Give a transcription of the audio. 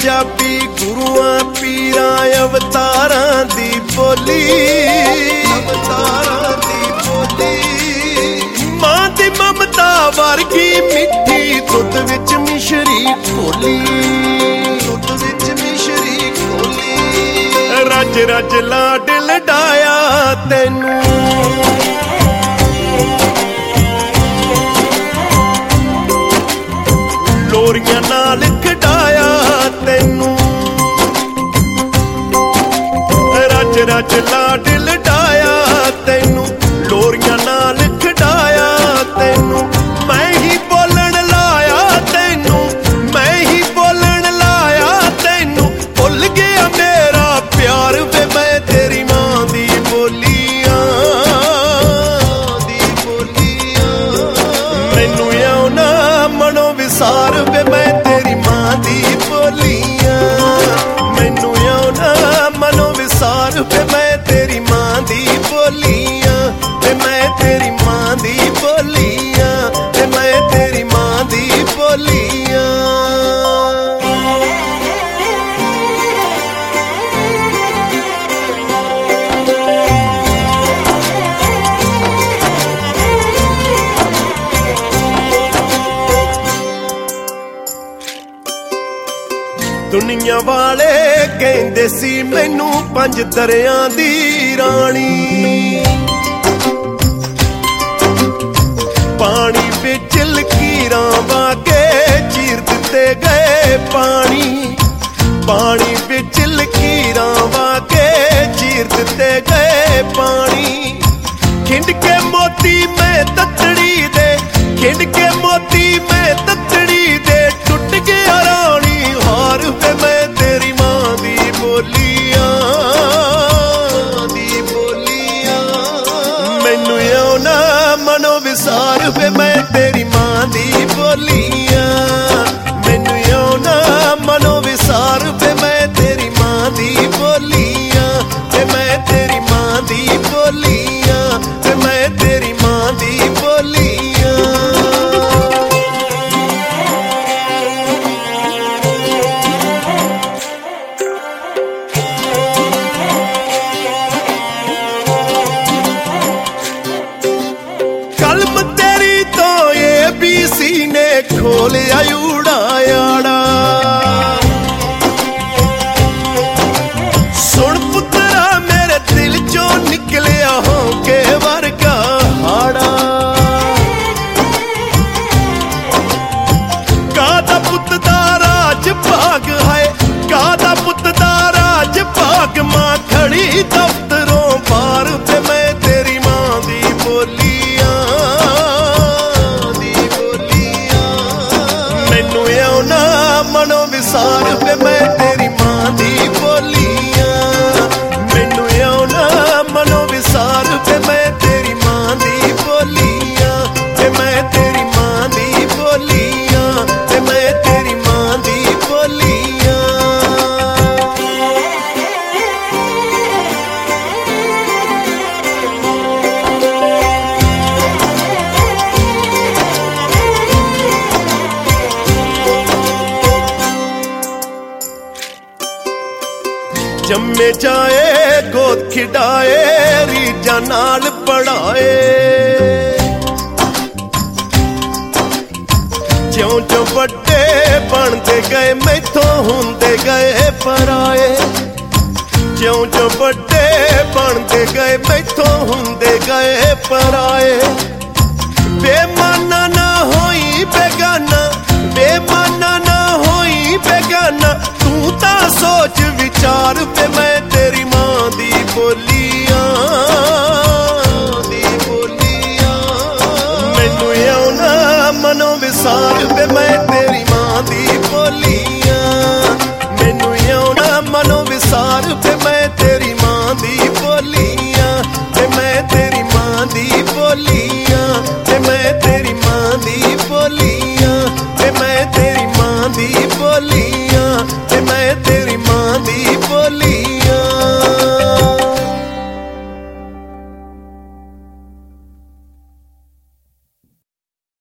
ਪੰਜਾਬੀ ਗੁਰੂਆਂ ਪੀਰਾਂ ਅਵਤਾਰਾਂ ਦੀ ਬੋਲੀ, ਅਵਤਾਰਾਂ ਦੀ ਬੋਲੀ। ਮਾਂ ਦੀ ਮਮਤਾ ਵਰਗੀ ਮਿੱਠੀ ਦੁੱਧ ਵਿੱਚ ਮਿਸ਼ਰੀ ਘੋਲੀ, ਦੁੱਧ ਵਿੱਚ ਮਿਸ਼ਰੀ ਘੋਲੀ। ਰੱਜ ਰੱਜ ਲਾਡ ਲਡਾਇਆ ਤੈਨੂੰ, ਲੋਰੀਆਂ ਨਾਲ ਖਿਡਾਇਆ ਤੈਨੂੰ। ਰੱਜ ਰੱਜ ਲਾਡ ਲਡਾਇਆ ਤੈਨੂੰ, ਲੋਰੀਆਂ ਨਾਲ ਖਿਡਾਇਆ ਤੈਨੂੰ। ਮੈਂ ਹੀ ਬੋਲਣ ਲਾਇਆ ਤੈਨੂੰ, ਮੈਂ ਹੀ ਬੋਲਣ ਲਾਇਆ ਤੈਨੂੰ। ਭੁੱਲ ਗਿਆ ਮੇਰਾ ਪਿਆਰ ਵੇ ਮੈਂ ਤੇਰੀ ਮਾਂ ਦੀ ਬੋਲੀਆਂ ਦੀ ਬੋਲੀਆਂ। ਮੈਨੂੰ ਇਉਂ ਨਾ ਮਨੋਂ ਵਿਸਾਰ ਵੇ ਮੈਂ ਤੇਰੀ ਮਾਂ ਦੀ ਬੋਲੀਆਂ। ਮੈਨੂੰ ਇਉਂ ਨਾ ਮਨੋਂ ਵਿਸਾਰ ਵੇ ਮੈਂ ਤੇਰੀ ਮਾਂ ਦੀ ਬੋਲੀਆਂ। ਤੇ ਮੈਂ ਤੇਰੀ ਮਾਂ ਦੀ ਬੋਲੀਆਂ, ਤੇ ਮੈਂ ਤੇਰੀ ਮਾਂ ਦੀ ਬੋਲੀਆਂ। ਦੁਨੀਆ ਵਾਲੇ ਕਹਿੰਦੇ ਸੀ ਮੈਨੂੰ ਪੰਜ ਦਰਿਆਂ ਦੀ ਰਾਣੀ। ਪਾਣੀ ਵਿੱਚ ਲਕੀਰਾਂ ਵਾਗੇ ਚੀਰ ਦਿੱਤੇ ਗਏ ਪਾਣੀ। ਪਾਣੀ ਵਿੱਚ ਲਕੀਰਾਂ ਵਾਗੇ ਚੀਰ ਦਿੱਤੇ ਗਏ ਪਾਣੀ। ਖਿੰਡ ਕੇ ਮੋਤੀ ਮੈਂ ਤੱਤੜੀ ਦੇ, ਖਿੰਡ ਕੇ ਮੋਤੀ ਮੈਂ ਤੱਤੜੀ ਦੇ। ਟੁੱਟ ਗਿਆ ਰਾਣੀ ਹਾਰ ਵੇ ਮੈਂ ਤੇਰੀ ਮਾਂ ਦੀ ਬੋਲੀਆਂ ਦੀ ਬੋਲੀਆਂ। ਮੈਨੂੰ ਇਉਂ ਨਾ ਮਨੋਂ ਵਿਸਾਰ ਵੇ ਮੈਂ ਤੇਰੀ ਮਾਂ ਦੀ ਬੋਲੀਆਂ। ਮੈਨੂੰ ਇਉਂ ਨਾ ਮਨੋਂ ਵਿਸਾਰ ਵੇ ਮੈਂ ਤੇਰੀ ਮਾਂ ਦੀ ਬੋਲੀਆਂ। ਤੇ ਮੈਂ ਤੇਰੀ ਮਾਂ ਦੀ ਬੋਲੀਆਂ, ਤੇ ਮੈਂ ਤੇਰੀ ਮਾਂ ਦੀ ਬੋਲੀਆਂ। ਕਲਮ ਤੇਰੀ ਤੋਂ ABC ਨੇ ਖੋਲਿਆ ਉਡਾਇਆੜਾ। ਸੁਣ ਪੁੱਤਰਾ ਮੇਰੇ ਦਿਲ ਚੋਂ ਨਿਕਲਿਆ ਹੋਂਕੇ ਵਰਗਾ ਹਾੜਾ। ਕਾਹਦਾ ਪੁੱਤ ਦਾ ਰਾਜ ਭਾਗ ਹੈ, ਕਾਹਦਾ ਪੁੱਤ ਦਾ ਰਾਜ ਭਾਗ। ਮਾਂ ਖੜੀ ਦਫ਼ਤਰੋਂ ਬਾਹਰ ਤੇ ਮੈਂ ਤੇਰੀ ਮਾਂ ਦੀ ਬੋਲੀਆਂ ਦੀ ਬੋਲੀਆਂ। ਮੈਨੂੰ ਇਉਂ ਨਾ ਮਨੋਂ ਵਿਸਾਰ ਵੇ ਮੈਂ ਤੇਰੀ ਮਾਂ ਦੀ ਬੋਲੀਆਂ। ਮੈਨੂੰ ਇਉਂ ਨਾ ਮਨੋਂ ਵਿਸਾਰ ਵੇ ਮੈਂ ਤੇਰੀ ਮਾਂ ਦੀ ਬੋਲੀਆਂ। ਤੇ ਮੈਂ ਤੇਰੀ ਮਾਂ ਦੀ ਬੋਲੀਆਂ, ਤੇ ਮੈਂ ਤੇਰੀ ਮਾਂ ਦੀ ਬੋਲੀਆਂ। ਜੰਮੇ ਜਾਏ ਗੋਦ ਖਿਡਾਏ, ਰੀਝਾਂ ਨਾਲ ਪੜਾਏ। ਜਿਉਂ ਜਿਉਂ ਵੱਡੇ ਬਣਦੇ ਗਏ ਮੈਥੋਂ ਹੁੰਦੇ ਗਏ ਪਰਾਏ। ਜਿਉਂ ਜਿਉਂ ਵੱਡੇ ਬਣਦੇ ਗਏ ਮੈਥੋਂ ਹੁੰਦੇ ਗਏ ਪਰਾਏ। ਬੇਮਾਨਾ ਨਾ ਹੋਈ ਬੇਗਾਨਾ, ਬੇਮਾਨਾ ਨਾ ਹੋਈ ਬੇਗਾਨਾ। ਤੂੰ ਤਾਂ ਸੋਚ ਵਿਚਾਰ ਵੇ ਮੈਂ ਤੇਰੀ ਮਾਂ ਦੀ ਬੋਲੀਆਂ ਦੀ ਬੋਲੀਆਂ। ਮੈਨੂੰ ਇਉਂ ਨਾ ਮਨੋਂ ਵਿਸਾਰ ਵੇ ਮੈਂ ਤੇਰੀ ਮਾਂ ਦੀ ਬੋਲੀਆਂ। ਮੈਨੂੰ ਇਉਂ ਨਾ ਮਨੋਂ ਵਿਸਾਰ ਵੇ ਮੈਂ ਤੇਰੀ ਮਾਂ ਦੀ ਬੋਲੀਆਂ। ਤੇ ਮੈਂ ਤੇਰੀ ਮਾਂ ਦੀ ਬੋਲੀਆਂ, ਤੇ ਮੈਂ ਤੇਰੀ ਮਾਂ ਦੀ ਬੋਲੀਆਂ। ਤੇ ਮੈਂ ਤੇਰੀ ਮਾਂ ਦੀ ਬੋਲੀ।